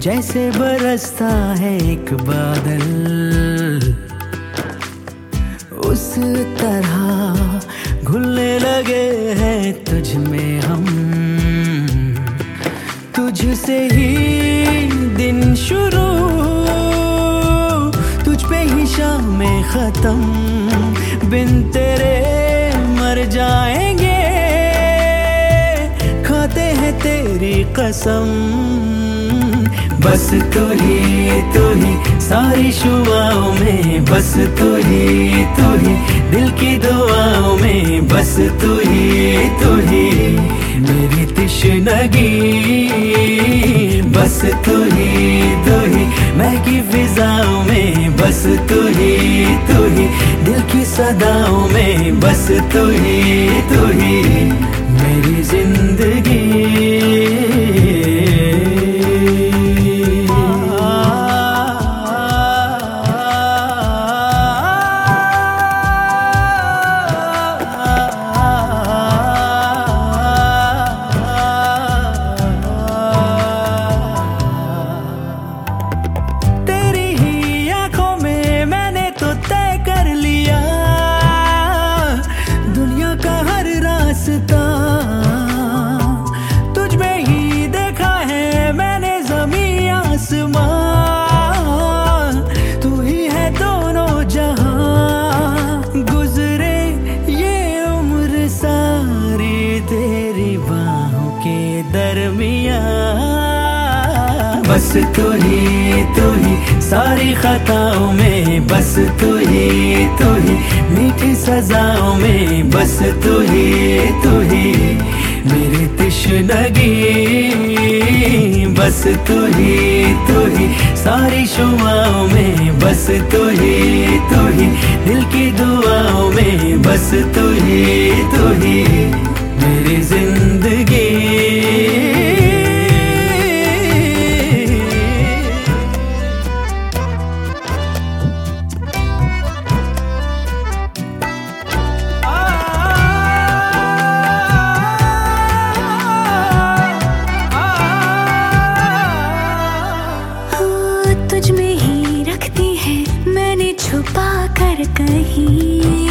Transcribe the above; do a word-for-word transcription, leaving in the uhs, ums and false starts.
जैसे बरसता है एक बादल, उस तरह घुलने लगे हैं तुझ में हम। तुझसे ही दिन शुरू, तुझ पे ही शामें खत्म। बिन तेरे मर जाएंगे, खाते हैं तेरी कसम। बस तू ही तू ही सारी शुआओं में, बस तू ही तू ही दिल की दुआओं में, बस तू ही तू ही मेरी तिश्नगी। बस तू ही तू ही महकी फिजाओं में, बस तू ही तू ही दिल की सदाओं में, बस तू ही तू ही मेरी जिंदगी। तुझ में ही देखा है मैंने ज़मीं आसमां, तू ही है दोनों जहां। गुजरे ये उम्र सारी तेरी बाहों के दरमियां। बस तू ही तू ही सारी खताओं में, बस तू ही तू ही मीठी सजाओं में, बस तू ही तू ही मेरी तिश्नगी। बस तू ही तू ही सारी शुआओं में, बस तू ही तू ही दिल की दुआओं में, बस तू ही तू ही मेरी जिंदगी। तुझ में ही रखती है मैंने छुपा कर कहीं।